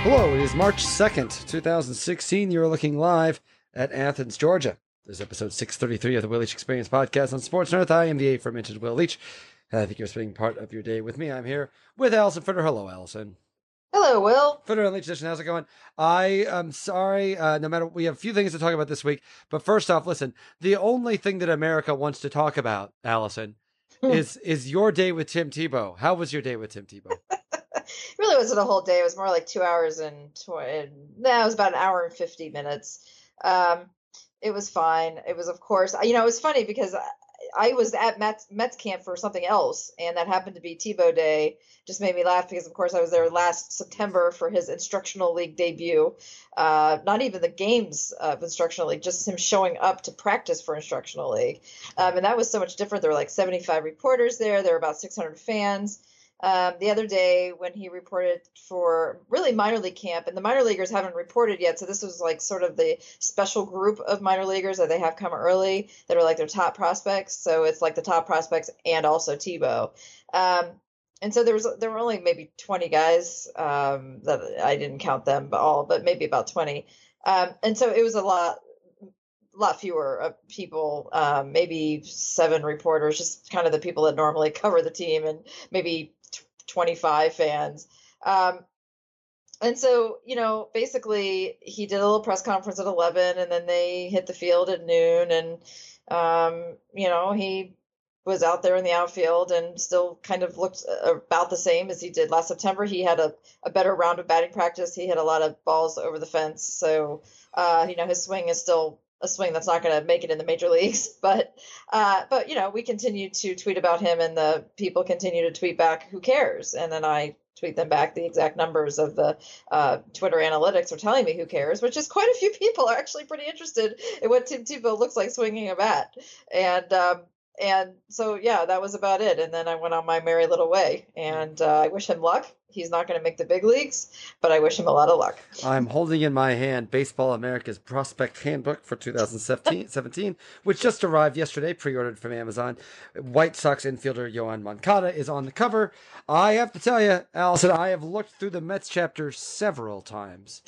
Hello, it is March 2nd, 2016. You're looking live at Athens, Georgia. This is episode 633 of the Will Leitch Experience podcast on Sports North. I am the aforementioned Will Leitch. Thank you for spending part of your day with me. I'm here with Allison Fritter. Hello, Allison. Hello, Will. Fritter and Leitch Edition, how's it going? I am sorry, no matter, we have a few things to talk about this week, but first off, listen, the only thing that America wants to talk about, Allison, is your day with Tim Tebow. How was your day with Tim Tebow? It really wasn't a whole day. It was more like 2 hours and 20. No, it was about an hour and 50 minutes. It was fine. It was, of course, it was funny because I was at Mets camp for something else, and that happened to be Tebow Day. Just made me laugh because, of course, I was there last September for his Instructional League debut. Not even the games of Instructional League, just him showing up to practice for Instructional League. And that was so much different. There were like 75 reporters there. There were about 600 fans. The other day when he reported for really minor league camp, and the minor leaguers haven't reported yet, so this was like sort of the special group of minor leaguers that they have come early that are like their top prospects. So it's like the top prospects and also Tebow. And so there were only maybe 20 guys that I didn't count them all, but maybe about 20. And so it was a lot fewer people, maybe 7 reporters, just kind of the people that normally cover the team, and maybe 25 fans. And so, basically he did a little press conference at 11, and then they hit the field at noon, and, he was out there in the outfield and still kind of looked about the same as he did last September. He had a better round of batting practice. He hit a lot of balls over the fence. So, his swing is still a swing that's not going to make it in the major leagues, but we continue to tweet about him, and the people continue to tweet back, who cares? And then I tweet them back the exact numbers of the Twitter analytics are telling me who cares, which is quite a few people are actually pretty interested in what Tim Tebow looks like swinging a bat. And so, yeah, that was about it. And then I went on my merry little way, and I wish him luck. He's not going to make the big leagues, but I wish him a lot of luck. I'm holding in my hand Baseball America's Prospect Handbook for 2017, which just arrived yesterday, pre-ordered from Amazon. White Sox infielder Yoan Moncada is on the cover. I have to tell you, Allison, I have looked through the Mets chapter several times.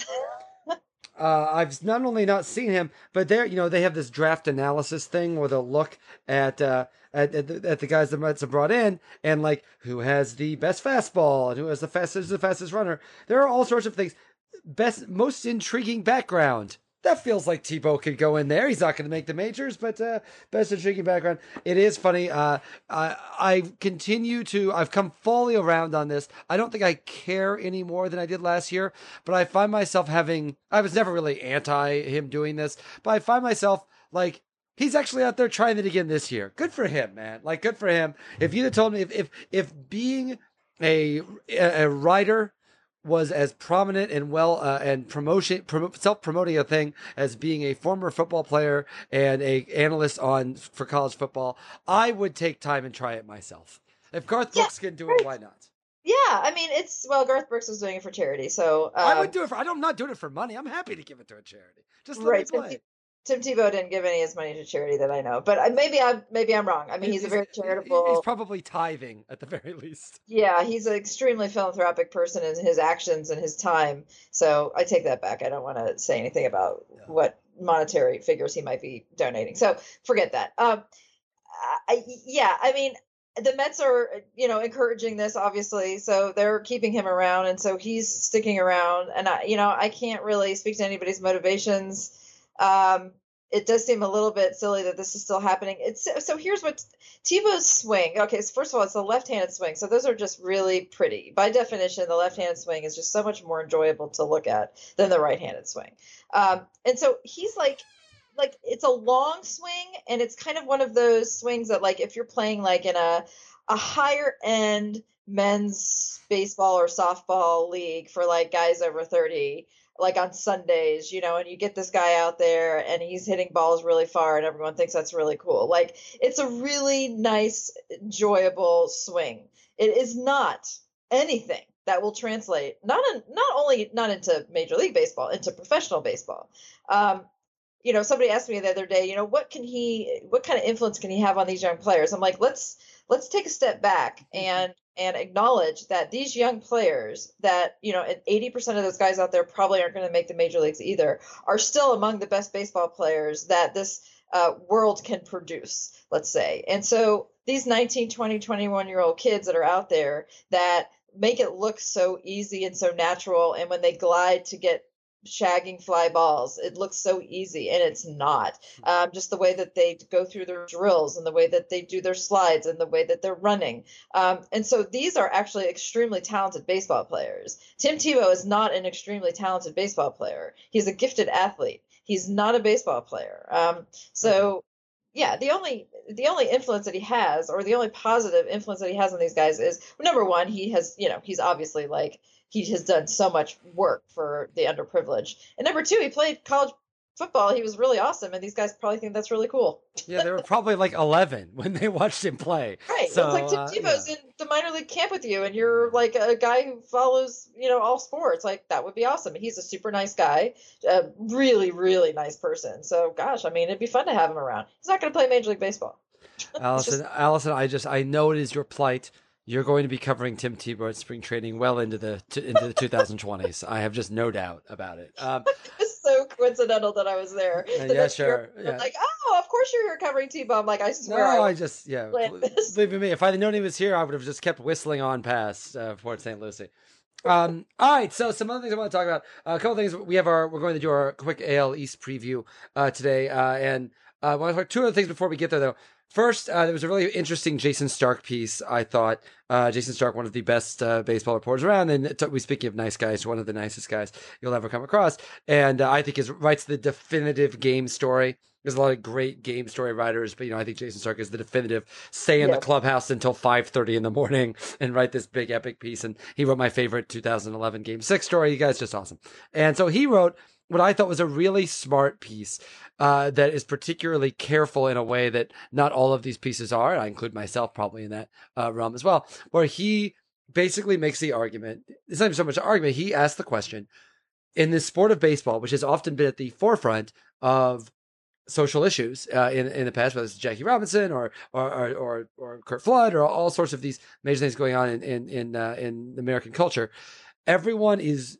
I've not only not seen him, but they have this draft analysis thing where they'll look at the guys the Mets have brought in, and like who has the best fastball and who has the fastest runner. There are all sorts of things. Most intriguing background. That feels like Tebow could go in there. He's not going to make the majors, but best intriguing background. It is funny. I've come fully around on this. I don't think I care any more than I did last year, but I find myself I was never really anti him doing this, but I find myself like, he's actually out there trying it again this year. Good for him, man. Like, good for him. If you'd have told me if being a writer was as prominent and self-promoting a thing as being a former football player and a analyst for college football, I would take time and try it myself. If Garth Brooks can do it, why not? Yeah, I mean, Garth Brooks was doing it for charity, so I would do it I'm not doing it for money. I'm happy to give it to a charity. Just let me play. Tim Tebow didn't give any of his money to charity that I know, but maybe I'm wrong. I mean, he's a very charitable. He's probably tithing at the very least. Yeah, he's an extremely philanthropic person in his actions and his time. So I take that back. I don't want to say anything about what monetary figures he might be donating. So forget that. I mean, the Mets are, encouraging this, obviously. So they're keeping him around, and so he's sticking around. And I can't really speak to anybody's motivations. It does seem a little bit silly that this is still happening. So here's what Tebow's swing. Okay, so first of all, it's a left-handed swing. So those are just really pretty. By definition, the left-handed swing is just so much more enjoyable to look at than the right-handed swing. And so he's like it's a long swing, and it's kind of one of those swings that, like, if you're playing like in a higher end men's baseball or softball league for like guys over 30, like on Sundays, and you get this guy out there and he's hitting balls really far and everyone thinks that's really cool. Like, it's a really nice, enjoyable swing. It is not anything that will translate not into Major League Baseball, into professional baseball. Somebody asked me the other day, what kind of influence can he have on these young players? I'm like, let's take a step back and and acknowledge that these young players that, and 80% of those guys out there probably aren't going to make the major leagues either, are still among the best baseball players that this world can produce, let's say. And so these 19, 20, 21-year-old kids that are out there that make it look so easy and so natural, and when they glide to get shagging fly balls, it looks so easy, and it's not. Just the way that they go through their drills and the way that they do their slides and the way that they're running. And so these are actually extremely talented baseball players. Tim Tebow is not an extremely talented baseball player. He's a gifted athlete. He's not a baseball player. So yeah, the only influence that he has, or the only positive influence that he has on these guys, is number one, he has, he's obviously like, he has done so much work for the underprivileged. And number two, he played college football. He was really awesome, and these guys probably think that's really cool. Yeah, they were probably like 11 when they watched him play. Right. So, it's like Tim Tebow's in the minor league camp with you, and you're like a guy who follows, all sports. Like, that would be awesome. He's a super nice guy, a really, really nice person. So, gosh, I mean, it'd be fun to have him around. He's not going to play Major League Baseball. Allison, I know it is your plight. You're going to be covering Tim Tebow at spring training well into the 2020s. I have just no doubt about it. It's so coincidental that I was there. Yeah, sure. Yeah. Like, oh, of course you're here covering Tebow. I'm like, I swear. No, believe me, if I'd known he was here, I would have just kept whistling on past Port St. Lucie. All right, so some other things I want to talk about. A couple things. We're going to do our quick AL East preview today, and I want to talk two other things before we get there, though. First, there was a really interesting Jason Stark piece, I thought. Jason Stark, one of the best baseball reporters around, and speaking of nice guys, one of the nicest guys you'll ever come across. And I think writes the definitive game story. There's a lot of great game story writers, but I think Jason Stark is the definitive. Stay in the clubhouse until 5:30 in the morning and write this big epic piece. And he wrote my favorite 2011 Game 6 story. You guys just awesome. And so he wrote what I thought was a really smart piece that is particularly careful in a way that not all of these pieces are. I include myself probably in that realm as well, where he basically makes the argument. It's not even so much an argument. He asked the question, in this sport of baseball, which has often been at the forefront of social issues in the past, whether it's Jackie Robinson or Curt Flood or all sorts of these major things going on in American culture. Everyone is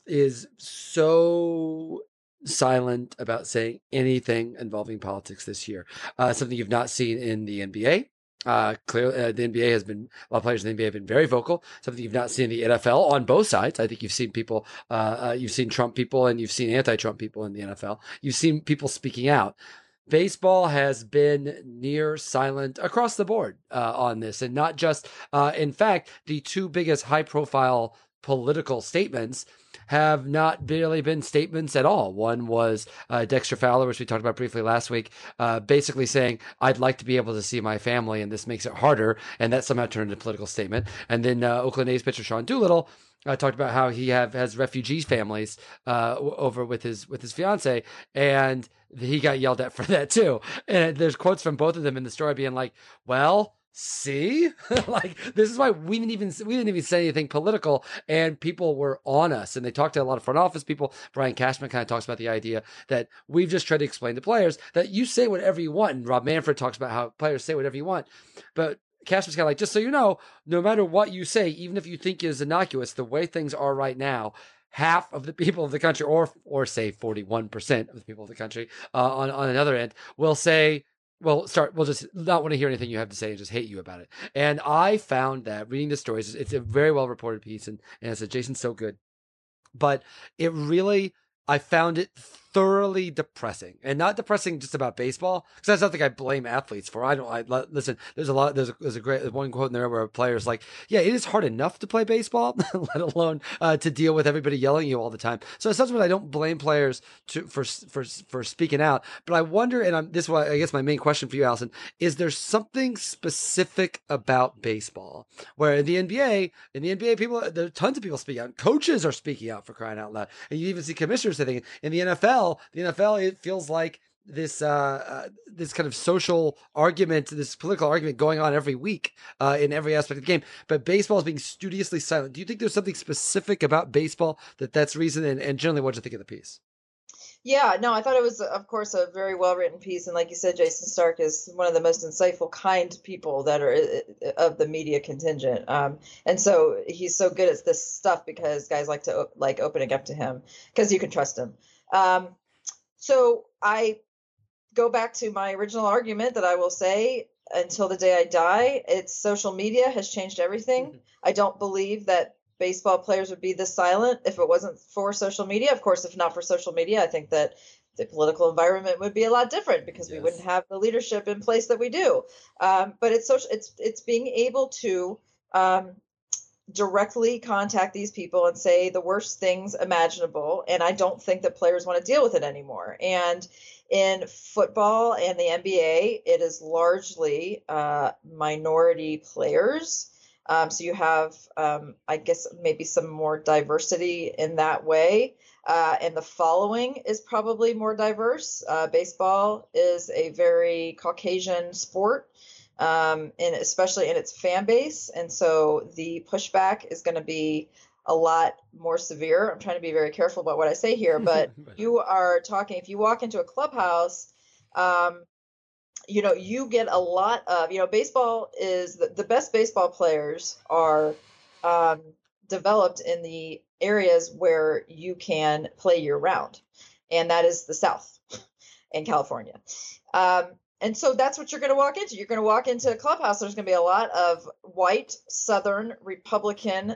so silent about saying anything involving politics this year. Something you've not seen in the NBA. Clearly, the NBA has been, a lot of players in the NBA have been very vocal. Something you've not seen in the NFL on both sides. I think you've seen people, you've seen Trump people and you've seen anti-Trump people in the NFL. You've seen people speaking out. Baseball has been near silent across the board on this, and not just, in fact, the two biggest high-profile political statements have not really been statements at all. One was Dexter Fowler, which we talked about briefly last week, basically saying, I'd like to be able to see my family, and this makes it harder, and that somehow turned into a political statement. And then Oakland A's pitcher Sean Doolittle talked about how he has refugee families over with his fiance, and he got yelled at for that too. And there's quotes from both of them in the story being like, well, see, like, this is why we didn't even say anything political, and people were on us. And they talked to a lot of front office people. Brian Cashman kind of talks about the idea that we've just tried to explain to players that you say whatever you want. And Rob Manfred talks about how players say whatever you want. But Cashman's kind of like, just so you know, no matter what you say, even if you think is innocuous, the way things are right now, half of the people of the country, or say 41% of the people of the country on another end, will say, we'll just not want to hear anything you have to say and just hate you about it. And I found that reading the stories, it's a very well reported piece, and as I said, Jason's so good. But I found it thoroughly depressing, and not depressing just about baseball, because that's something I blame athletes for. Listen, there's a great one quote in there where a player's like, yeah, it is hard enough to play baseball, let alone to deal with everybody yelling at you all the time. So it's something I don't blame players for speaking out, but I wonder, and this is why I guess my main question for you, Allison, is there something specific about baseball where in the NBA people, there are tons of people speaking out, coaches are speaking out, for crying out loud, and you even see commissioners saying, in the NFL, it feels like this kind of social argument, this political argument going on every week in every aspect of the game. But baseball is being studiously silent. Do you think there's something specific about baseball that's reason? And generally, what do you think of the piece? Yeah, no, I thought it was, of course, a very well written piece, and like you said, Jason Stark is one of the most insightful, kind people that are of the media contingent. And so he's so good at this stuff because guys like to like opening up to him because you can trust him. Um, so I go back to my original argument that I will say until the day I die, it's social media has changed everything. I don't believe that baseball players would be this silent if it wasn't for social media. Of course, if not for social media, I think that the political environment would be a lot different because we wouldn't Yes. have the leadership in place that we do. But it's social, it's being able to directly contact these people and say the worst things imaginable. And I don't think that players want to deal with it anymore. And in football and the NBA, it is largely minority players. So you have, I guess, maybe some more diversity in that way. And the following is probably more diverse. Baseball is a very Caucasian sport, and especially in its fan base. And so the pushback is going to be a lot more severe. I'm trying to be very careful about what I say here, but you are talking, if you walk into a clubhouse, um, you get a lot of, baseball is the best baseball players are um, developed in the areas where you can play year round, and that is the South in California. Um, and so that's what you're going to walk into. You're going to walk into a clubhouse. There's going to be a lot of white Southern Republican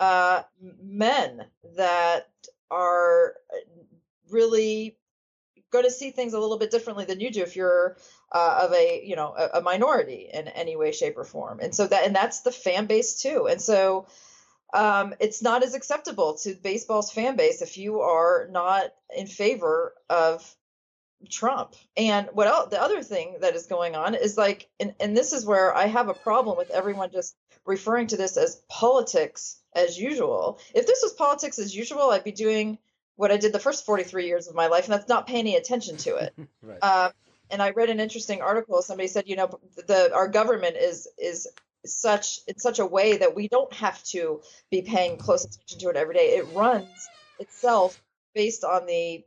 men that are really going to see things a little bit differently than you do if you're of a minority in any way, shape, or form. And so that's the fan base too. And so it's not as acceptable to baseball's fan base if you are not in favor of Trump. And what else, the other thing that is going on is like, and this is where I have a problem with everyone just referring to this as politics as usual. If this was politics as usual, I'd be doing what I did the first 43 years of my life, and that's not paying any attention to it. Right. And I read an interesting article. Somebody said, our government is such in such a way that we don't have to be paying close attention to it every day. It runs itself based on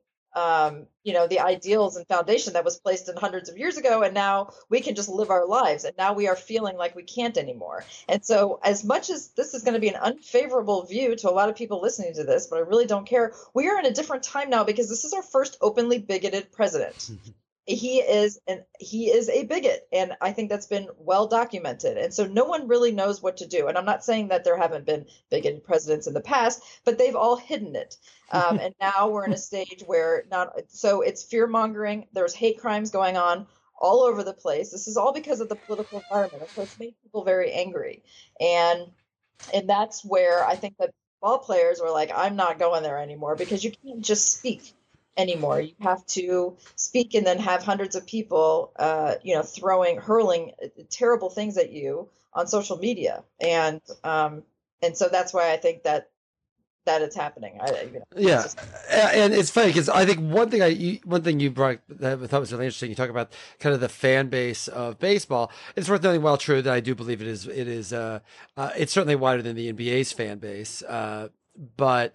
the ideals and foundation that was placed in hundreds of years ago, and now we can just live our lives, and now we are feeling like we can't anymore. And so as much as this is going to be an unfavorable view to a lot of people listening to this, but I really don't care, we are in a different time now because this is our first openly bigoted president. He is a bigot, and I think that's been well documented. And so no one really knows what to do. And I'm not saying that there haven't been bigoted presidents in the past, but they've all hidden it. And now we're in a stage where so it's fear mongering. There's hate crimes going on all over the place. This is all because of the political environment. And so it's made people very angry. And that's where I think that ball players were like, I'm not going there anymore, because you can't just speak anymore. You have to speak and then have hundreds of people, hurling terrible things at you on social media. And so that's why I think that it's happening. Yeah, just... and it's funny because I think one thing you brought that I thought was really interesting. You talk about kind of the fan base of baseball. It's worth noting, while true, that I do believe it's certainly wider than the NBA's fan base, but.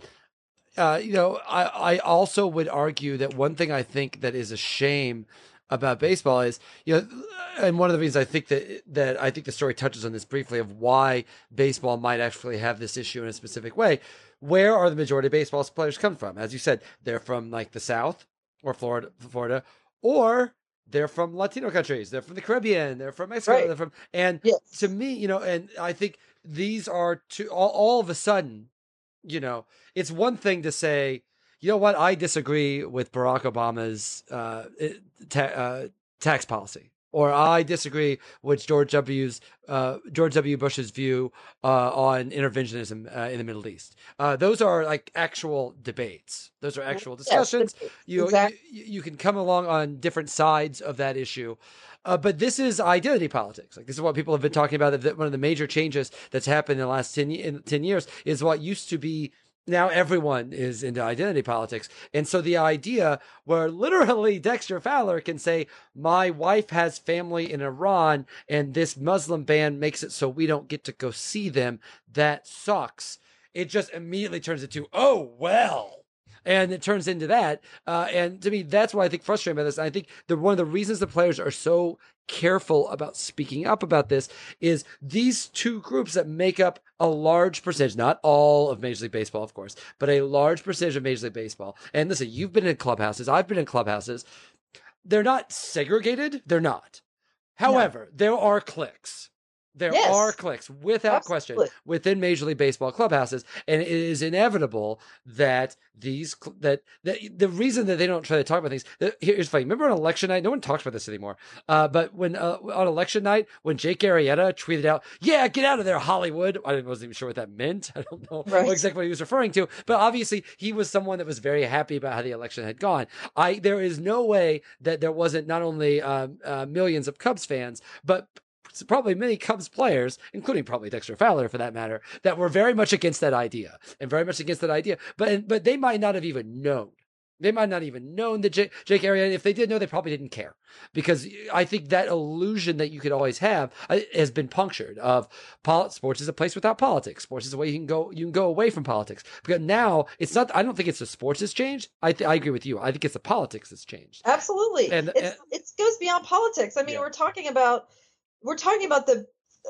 I also would argue that one thing I think that is a shame about baseball is, and one of the reasons I think that I think the story touches on this briefly of why baseball might actually have this issue in a specific way. Where are the majority of baseball players come from? As you said, they're from like the South or Florida, or they're from Latino countries. They're from the Caribbean. They're from Mexico. Right. They're from, and yes. To me, and I think these are all of a sudden, it's one thing to say, you know what, I disagree with Barack Obama's tax policy, or I disagree with George W. Bush's view on interventionism in the Middle East. Those are like actual debates. Those are actual discussions. Yes, you can come along on different sides of that issue. But this is identity politics. Like, this is what people have been talking about. That one of the major changes that's happened in the last 10 years is what used to be, now everyone is into identity politics. And so the idea where literally Dexter Fowler can say, my wife has family in Iran and this Muslim ban makes it so we don't get to go see them, that sucks. It just immediately turns into, oh, well, And it turns into that. And to me, that's why I think frustrating about this. I think one of the reasons the players are so careful about speaking up about this is these two groups that make up a large percentage, not all of Major League Baseball, of course, but a large percentage of Major League Baseball. And listen, you've been in clubhouses. I've been in clubhouses. They're not segregated. They're not. However, there are cliques. There are cliques, without question, within Major League Baseball clubhouses, and it is inevitable that the reason that they don't try to talk about things. Here's funny. Remember on election night? No one talks about this anymore. But when on election night, when Jake Arrieta tweeted out, "Yeah, get out of there, Hollywood," I wasn't even sure what that meant. I don't know exactly what he was referring to, but obviously he was someone that was very happy about how the election had gone. There is no way that there wasn't not only millions of Cubs fans, but probably many Cubs players, including probably Dexter Fowler for that matter, that were very much against that idea. But they might not have even known. They might not even known that Jake Arrieta. If they did know, they probably didn't care, because I think that illusion that you could always have has been punctured. Of sports is a place without politics. Sports is a way you can go away from politics. Because now it's not. I don't think it's the sports that's changed. I agree with you. I think it's the politics that's changed. Absolutely, and it goes beyond politics. I mean, we're talking about the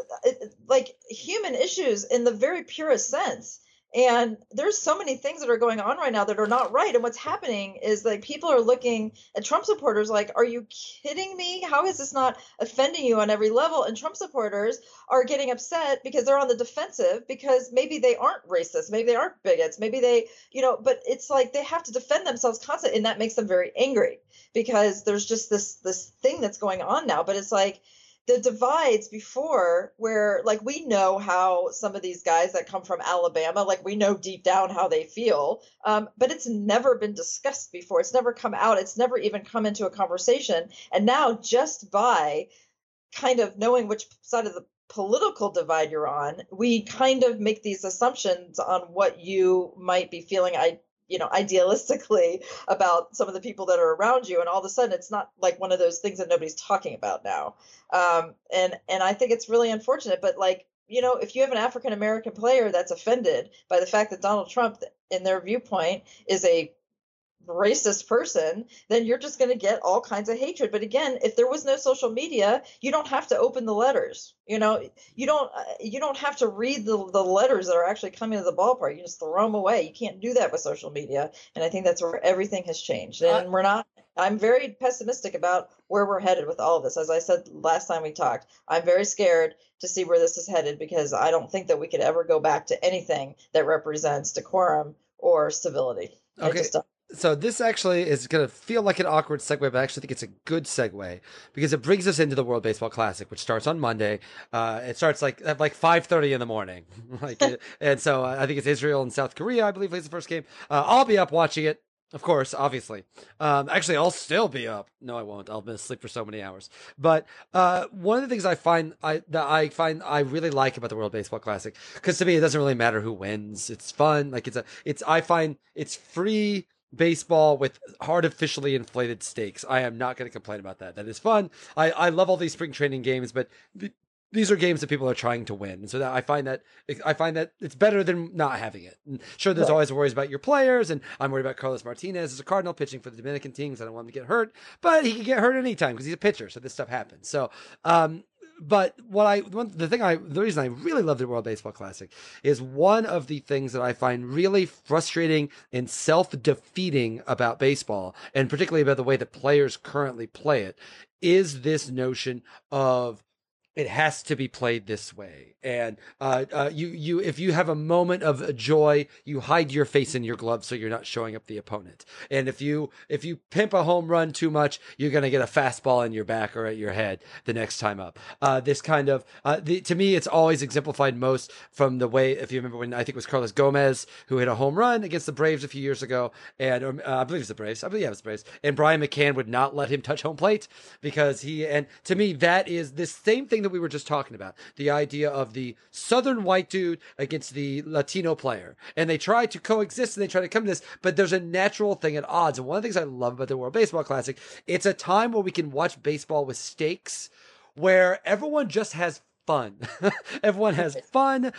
like human issues in the very purest sense. And there's so many things that are going on right now that are not right. And what's happening is like people are looking at Trump supporters like, are you kidding me? How is this not offending you on every level? And Trump supporters are getting upset because they're on the defensive, because maybe they aren't racist, maybe they aren't bigots, maybe they, but it's like they have to defend themselves constantly. And that makes them very angry, because there's just this thing that's going on now. But it's like, the divides before, where like we know how some of these guys that come from Alabama, like we know deep down how they feel, but it's never been discussed before. It's never come out. It's never even come into a conversation. And now, just by kind of knowing which side of the political divide you're on, we kind of make these assumptions on what you might be feeling idealistically about some of the people that are around you. And all of a sudden it's not like one of those things that nobody's talking about now. And I think it's really unfortunate, but like, if you have an African-American player that's offended by the fact that Donald Trump, in their viewpoint, is a racist person, then you're just going to get all kinds of hatred. But again, if there was no social media, you don't have to open the letters. You don't have to read the letters that are actually coming to the ballpark. You just throw them away. You can't do that with social media. And I think that's where everything has changed. And I'm very pessimistic about where we're headed with all of this. As I said last time we talked, I'm very scared to see where this is headed, because I don't think that we could ever go back to anything that represents decorum or civility. Okay. So this actually is going to feel like an awkward segue, but I actually think it's a good segue, because it brings us into the World Baseball Classic, which starts on Monday. It starts at 5:30 in the morning. And so I think it's Israel and South Korea, I believe, is the first game. I'll be up watching it. Of course, obviously. Actually, I'll still be up. No, I won't. I'll miss sleep for so many hours. But one of the things I really like about the World Baseball Classic, because to me it doesn't really matter who wins. It's fun. Like I find it's free baseball with artificially inflated stakes. I am not going to complain about that. That is fun. I love all these spring training games, but these are games that people are trying to win. So that I find that it's better than not having it. And sure, there's always worries about your players, and I'm worried about Carlos Martinez as a Cardinal pitching for the Dominican teams. I don't want him to get hurt, but he can get hurt anytime because he's a pitcher. So this stuff happens. So, but the reason I really love the World Baseball Classic is one of the things that I find really frustrating and self-defeating about baseball, and particularly about the way that players currently play it, is this notion of it has to be played this way. And if you have a moment of joy, you hide your face in your glove so you're not showing up the opponent. And if you pimp a home run too much, you're going to get a fastball in your back or at your head the next time up. This kind of to me, it's always exemplified most from the way, if you remember when I think it was Carlos Gomez who hit a home run against the Braves a few years ago, and I believe it was the Braves. It was the Braves. And Brian McCann would not let him touch home plate because and to me, that is this same thing that we were just talking about, the idea of the Southern white dude against the Latino player, and they try to coexist and they try to come to this, but there's a natural thing at odds. And one of the things I love about the World Baseball Classic, it's a time where we can watch baseball with stakes, where everyone just has fun. Everyone has fun.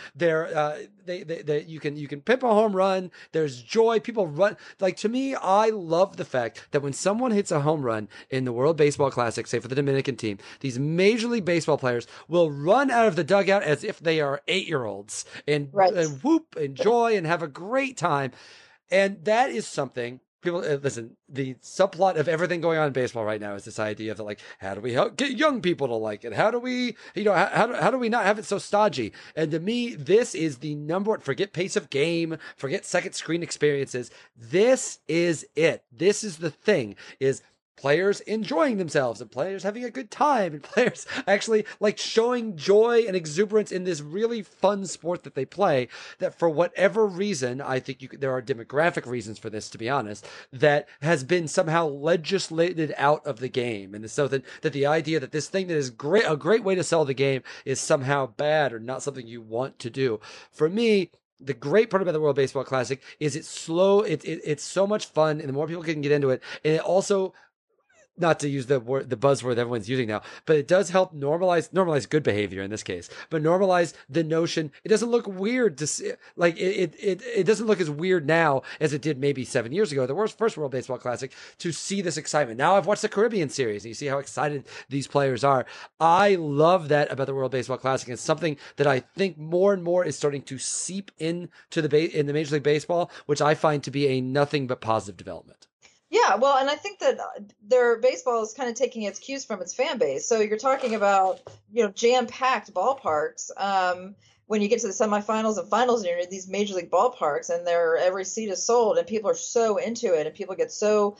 You can pip a home run. There's joy. People run. Like, to me, I love the fact that when someone hits a home run in the World Baseball Classic, say for the Dominican team, these Major League Baseball players will run out of the dugout as if they are 8-year-olds and whoop and joy and have a great time. And that is something people listen. The subplot of everything going on in baseball right now is this idea of like, how do we help get young people to like it? How do we, how do we not have it so stodgy? And to me, this is the number one. Forget pace of game, forget second screen experiences. This is it. This is the thing. Is players enjoying themselves and players having a good time and players actually like showing joy and exuberance in this really fun sport that they play, that for whatever reason, I think there are demographic reasons for this, to be honest, that has been somehow legislated out of the game. And so that the idea that this thing that is a great way to sell the game is somehow bad or not something you want to do. For me, the great part about the World Baseball Classic is it's slow. It's so much fun, and the more people can get into it, and it also, not to use the buzzword everyone's using now, but it does help normalize good behavior in this case, but normalize the notion. It doesn't look weird to see, like it doesn't look as weird now as it did maybe 7 years ago, the first World Baseball Classic, to see this excitement. Now I've watched the Caribbean series and you see how excited these players are. I love that about the World Baseball Classic. It's something that I think more and more is starting to seep into in the Major League Baseball, which I find to be a nothing but positive development. Yeah, well, and I think that their baseball is kind of taking its cues from its fan base. So you're talking about, jam-packed ballparks. When you get to the semifinals and finals, and you're in these major league ballparks, and every seat is sold, and people are so into it, and people get so,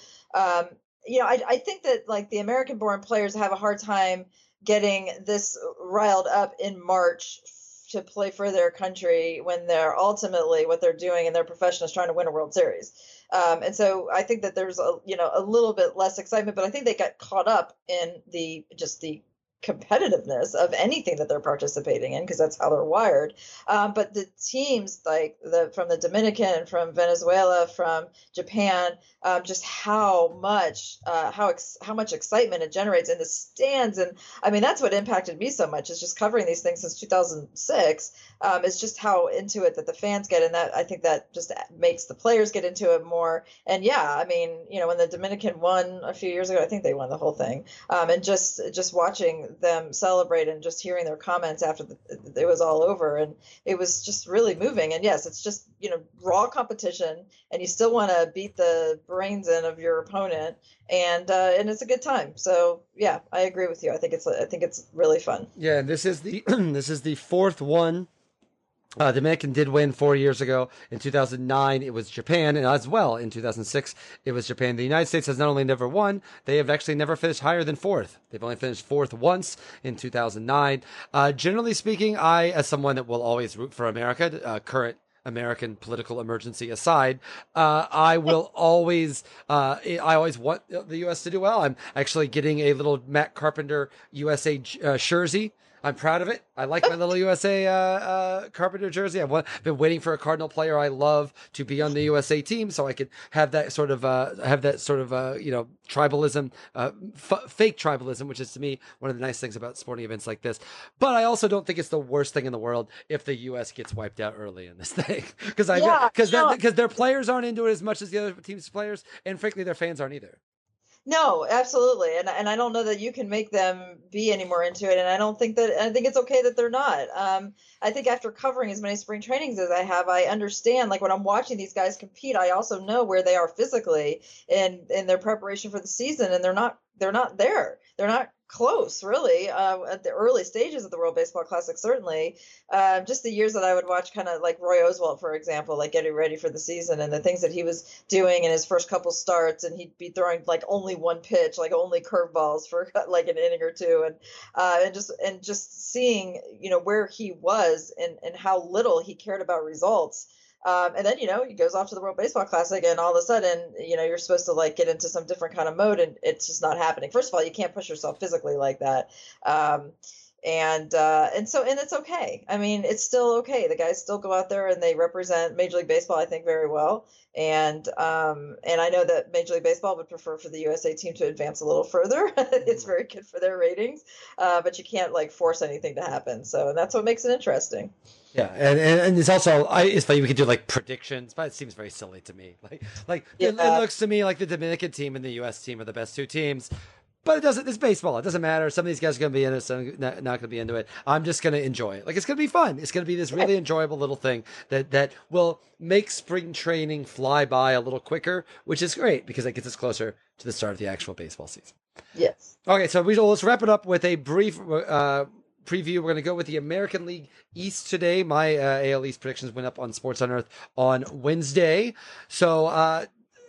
I think that like the American-born players have a hard time getting this riled up in March to play for their country when they're ultimately what they're doing in their profession is trying to win a World Series. And so I think that there's a little bit less excitement, but I think they got caught up in the competitiveness of anything that they're participating in, because that's how they're wired. But the teams like from the Dominican, from Venezuela, from Japan, just how much excitement it generates in the stands. And I mean, that's what impacted me so much, is just covering these things since 2006. Is just how into it that the fans get, and that I think that just makes the players get into it more. And yeah, I mean, when the Dominican won a few years ago, I think they won the whole thing. And just watching them celebrate and just hearing their comments after it was all over, and it was just really moving. And yes, it's just raw competition, and you still want to beat the brains in of your opponent, and it's a good time. So yeah, I agree with you. I think it's really fun. Yeah, and this is the this is the fourth one. Dominican did win 4 years ago. In 2009, it was Japan, and as well in 2006, it was Japan. The United States has not only never won, they have actually never finished higher than fourth. They've only finished fourth once in 2009. Generally speaking, I, as someone that will always root for America, current American political emergency aside, I always want the U.S. to do well. I'm actually getting a little Matt Carpenter USA jersey. I'm proud of it. I like my little USA Carpenter jersey. I've been waiting for a Cardinal player I love to be on the USA team, so I could have that sort of tribalism, fake tribalism, which is to me one of the nice things about sporting events like this. But I also don't think it's the worst thing in the world if the U.S. gets wiped out early in this thing, because their players aren't into it as much as the other team's players, and frankly, their fans aren't either. No, absolutely. And I don't know that you can make them be any more into it. And I think it's okay that they're not. I think after covering as many spring trainings as I have, I understand, like when I'm watching these guys compete, I also know where they are physically in their preparation for the season. And they're not there. They're not close, really, at the early stages of the World Baseball Classic, certainly. Just the years that I would watch, kind of like Roy Oswalt, for example, like getting ready for the season, and the things that he was doing in his first couple starts, and he'd be throwing like only one pitch, like only curveballs for like an inning or two, and just seeing where he was and how little he cared about results. And then, he goes off to the World Baseball Classic, and all of a sudden, you're supposed to like get into some different kind of mode, and it's just not happening. First of all, you can't push yourself physically like that. And it's okay. I mean, it's still okay. The guys still go out there and they represent Major League Baseball, I think, very well. And I know that Major League Baseball would prefer for the USA team to advance a little further. It's very good for their ratings, but you can't like force anything to happen. So, and that's what makes it interesting. Yeah, and it's also it's funny we could do like predictions, but it seems very silly to me. It looks to me like the Dominican team and the U.S. team are the best two teams. But it doesn't. It's baseball. It doesn't matter. Some of these guys are going to be in it, some not going to be into it. I'm just going to enjoy it. Like it's going to be fun. It's going to be this really enjoyable little thing that will make spring training fly by a little quicker, which is great because it gets us closer to the start of the actual baseball season. Yes. Okay, so let's wrap it up with a brief preview. We're going to go with the American League East today. My AL East predictions went up on Sports on Earth on Wednesday. So.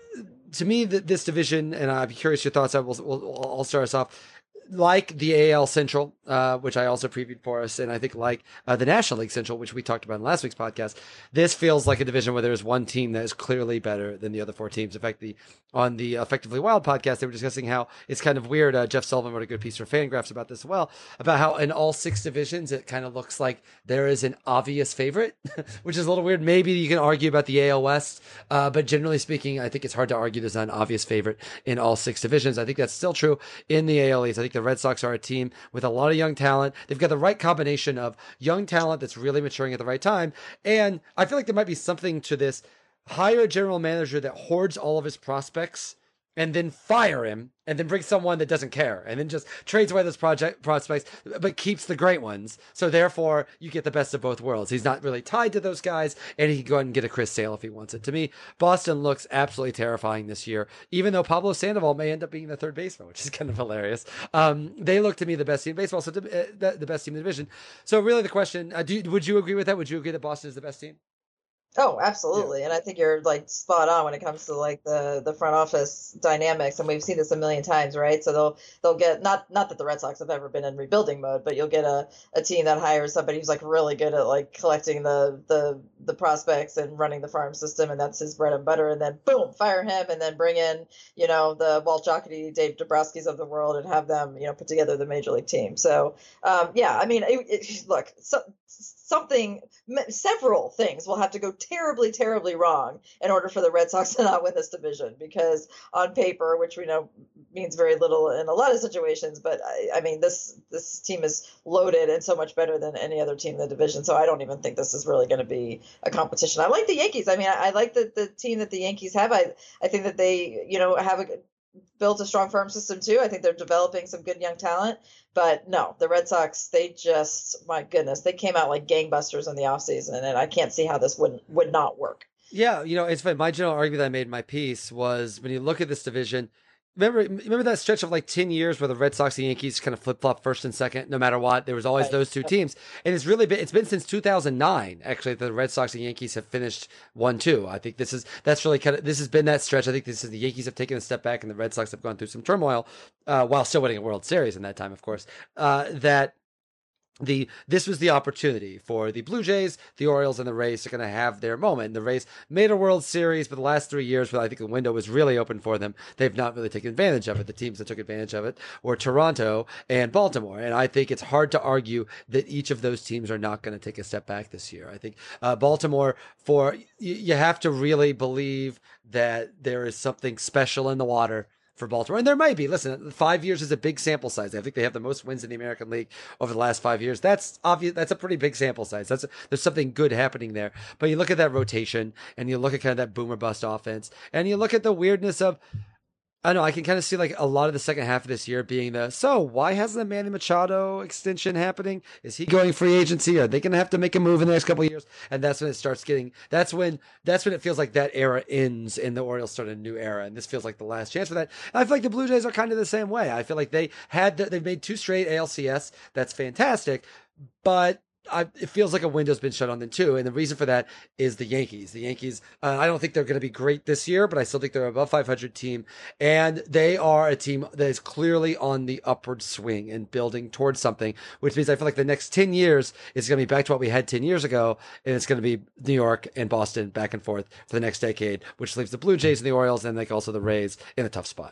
To me, this division, and I'd be curious your thoughts. I'll start us off. Like the AL Central, which I also previewed for us, and I think like the National League Central, which we talked about in last week's podcast, this feels like a division where there's one team that is clearly better than the other four teams. In fact, on the Effectively Wild podcast, they were discussing how it's kind of weird. Jeff Sullivan wrote a good piece for Fangraphs about this as well, about how in all six divisions, it kind of looks like there is an obvious favorite, which is a little weird. Maybe you can argue about the AL West, but generally speaking, I think it's hard to argue there's not an obvious favorite in all six divisions. I think that's still true in the AL East. I think the Red Sox are a team with a lot of young talent. They've got the right combination of young talent that's really maturing at the right time. And I feel like there might be something to this. Hire a general manager that hoards all of his prospects and then fire him and then bring someone that doesn't care and then just trades away those prospects, but keeps the great ones. So therefore you get the best of both worlds. He's not really tied to those guys and he can go ahead and get a Chris Sale if he wants it. To me, Boston looks absolutely terrifying this year, even though Pablo Sandoval may end up being the third baseman, which is kind of hilarious. They look to me the best team in baseball. So the best team in the division. So really the question, would you agree with that? Would you agree that Boston is the best team? Oh, absolutely. Yeah. And I think you're like spot on when it comes to like the front office dynamics. And we've seen this a million times, right? So they'll get not that the Red Sox have ever been in rebuilding mode, but you'll get a team that hires somebody who's like really good at like collecting the prospects and running the farm system, and that's his bread and butter. And then boom, fire him and then bring in, the Walt Jocketty, Dave Dombrowski's of the world and have them, put together the major league team. So I mean, look, several things will have to go terribly, terribly wrong in order for the Red Sox to not win this division, because on paper, which we know means very little in a lot of situations, but I mean, this team is loaded and so much better than any other team in the division. So I don't even think this is really going to be a competition. I like the Yankees. I mean, I like the team that the Yankees have. I think that they, have built a strong farm system too. I think they're developing some good young talent. But no, the Red Sox, my goodness, they came out like gangbusters in the offseason, and I can't see how this would not work. Yeah, it's funny. My general argument that I made in my piece was when you look at this division, remember that stretch of like 10 years where the Red Sox and Yankees kind of flip-flop first and second, no matter what. There was always those two teams. And it's been since 2009, actually, that the Red Sox and Yankees have finished 1-2. I think this has been that stretch. I think the Yankees have taken a step back and the Red Sox have gone through some turmoil, while still winning a World Series in that time, of course, this was the opportunity for the Blue Jays, the Orioles, and the Rays to kind of have their moment. The Rays made a World Series for the last 3 years, but I think the window was really open for them. They've not really taken advantage of it. The teams that took advantage of it were Toronto and Baltimore. And I think it's hard to argue that each of those teams are not going to take a step back this year. I think Baltimore, you have to really believe that there is something special in the water for Baltimore. And there might be. Listen, 5 years is a big sample size. I think they have the most wins in the American League over the last 5 years. That's obvious. That's a pretty big sample size. There's something good happening there. But you look at that rotation and you look at kind of that boomer bust offense and you look at the weirdness of, I don't know, I can kind of see like a lot of the second half of this year being why hasn't the Manny Machado extension happening? Is he going free agency? Are they going to have to make a move in the next couple of years? And that's when it starts that's when it feels like that era ends and the Orioles start a new era. And this feels like the last chance for that. And I feel like the Blue Jays are kind of the same way. I feel like they've made 2 straight ALCS. That's fantastic. But it feels like a window's been shut on them too. And the reason for that is the Yankees. The Yankees, I don't think they're going to be great this year, but I still think they're above 500 team. And they are a team that is clearly on the upward swing and building towards something, which means I feel like the next 10 years is going to be back to what we had 10 years ago. And it's going to be New York and Boston back and forth for the next decade, which leaves the Blue Jays and the Orioles and also the Rays in a tough spot.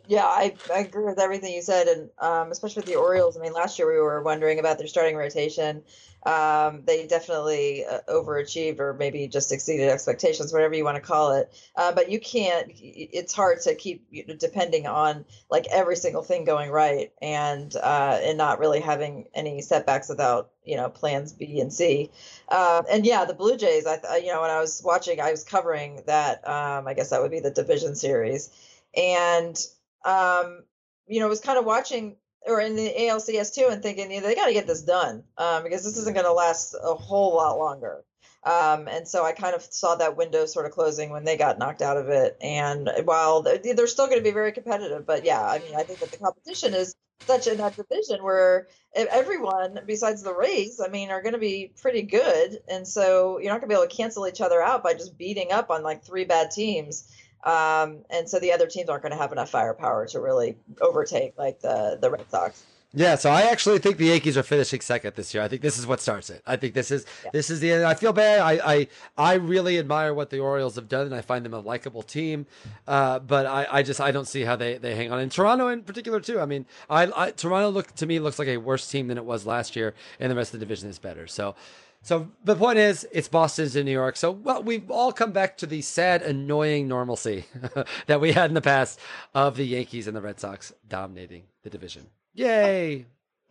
Yeah, I agree with everything you said, and especially with the Orioles. I mean, last year we were wondering about their starting rotation. They definitely overachieved, or maybe just exceeded expectations, whatever you want to call it. But you can't. It's hard to keep depending on like every single thing going right, and not really having any setbacks without plans B and C. And yeah, the Blue Jays. When I was watching, I was covering that. I guess that would be the division series, and um, was kind of watching or in the ALCS too and thinking, they got to get this done because this isn't going to last a whole lot longer. And so I kind of saw that window sort of closing when they got knocked out of it. And while they're still going to be very competitive, but yeah, I mean, I think that the competition is such in that division where everyone besides the Rays, I mean, are going to be pretty good. And so you're not going to be able to cancel each other out by just beating up on like three bad teams. And so the other teams aren't going to have enough firepower to really overtake like the Red Sox. Yeah, so I actually think the Yankees are finishing second this year. I think this is what starts it. I think Yeah. this is the end. I feel bad. I really admire what the Orioles have done, and I find them a likable team. But I don't see how they hang on. And Toronto in particular too. I mean, Toronto to me looks like a worse team than it was last year, and the rest of the division is better. So the point is, it's Boston's in New York. So well, we've all come back to the sad, annoying normalcy that we had in the past of the Yankees and the Red Sox dominating the division. Yay!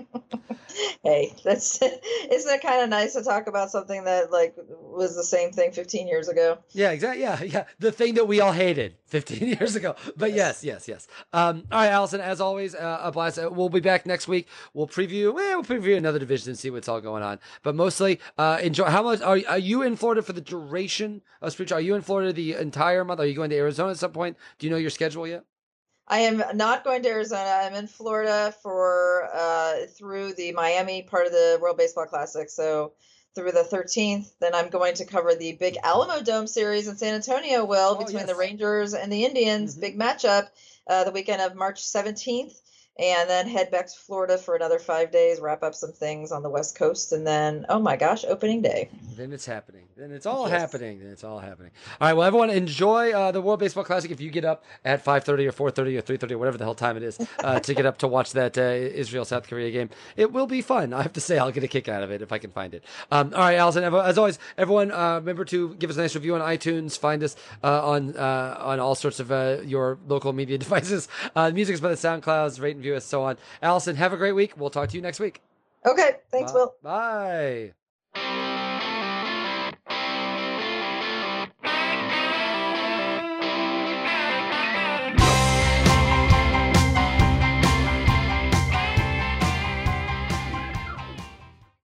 Hey, that's isn't it kind of nice to talk about something that like was the same thing 15 years ago? Yeah, exactly. Yeah. The thing that we all hated 15 years ago. But Yes. yes. All right, Allison. As always, a blast. We'll be back next week. We'll preview another division and see what's all going on. But mostly, enjoy. How much are you in Florida for the duration of spring? Are you in Florida the entire month? Are you going to Arizona at some point? Do you know your schedule yet? I am not going to Arizona. I'm in Florida for through the Miami part of the World Baseball Classic. So through the 13th, then I'm going to cover the big Alamo Dome series in San Antonio, Will, Oh between the yes. Rangers and the Indians, Hmm. big matchup, the weekend of March 17th, and then head back to Florida for another 5 days, wrap up some things on the West Coast, and then, oh my gosh, opening day. Then it's happening. Then it's all Yes. happening. Then it's all happening. All right. Well, everyone, enjoy the World Baseball Classic. If you get up at 5:30 or 4:30 or 3:30 or whatever the hell time it is to get up to watch that Israel South Korea game, it will be fun. I have to say, I'll get a kick out of it if I can find it. All right, Allison. As always, everyone, remember to give us a nice review on iTunes. Find us on all sorts of your local media devices. Music is by the SoundClouds. Rate and view us, so on. Allison, have a great week. We'll talk to you next week. Okay, thanks, Bye. Will. Bye.